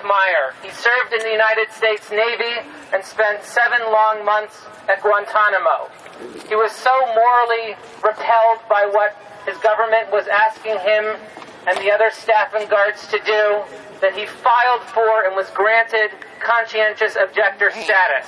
Meyer. He served in the United States Navy and spent 7 long months at Guantanamo. He was so morally repelled by what his government was asking him and the other staff and guards to do that he filed for and was granted conscientious objector status.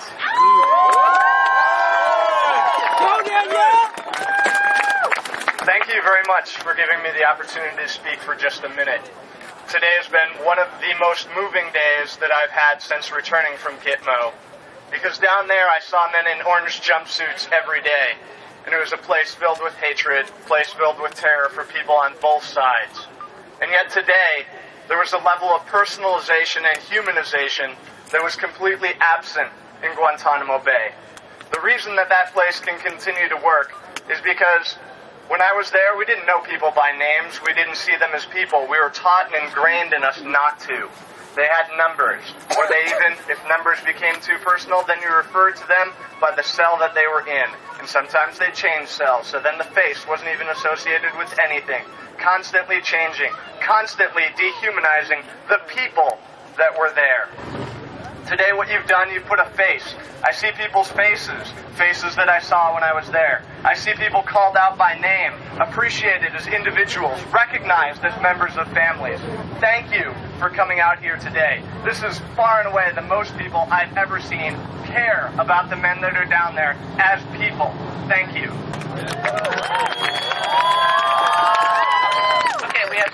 Thank you very much for giving me the opportunity to speak for just a minute. Today has been one of the most moving days that I've had since returning from Gitmo. Because down there I saw men in orange jumpsuits every day. And it was a place filled with hatred, a place filled with terror for people on both sides. And yet today, there was a level of personalization and humanization that was completely absent in Guantanamo Bay. The reason that that place can continue to work is because when I was there, we didn't know people by names. We didn't see them as people. We were taught and ingrained in us not to. They had numbers. Or they even, if numbers became too personal, then you referred to them by the cell that they were in. And sometimes they changed cells, so then the face wasn't even associated with anything. Constantly changing, constantly dehumanizing the people that were there. Today what you've done, you've put a face. I see people's faces, faces that I saw when I was there. I see people called out by name, appreciated as individuals, recognized as members of families. Thank you for coming out here today. This is far and away the most people I've ever seen care about the men that are down there as people. Thank you.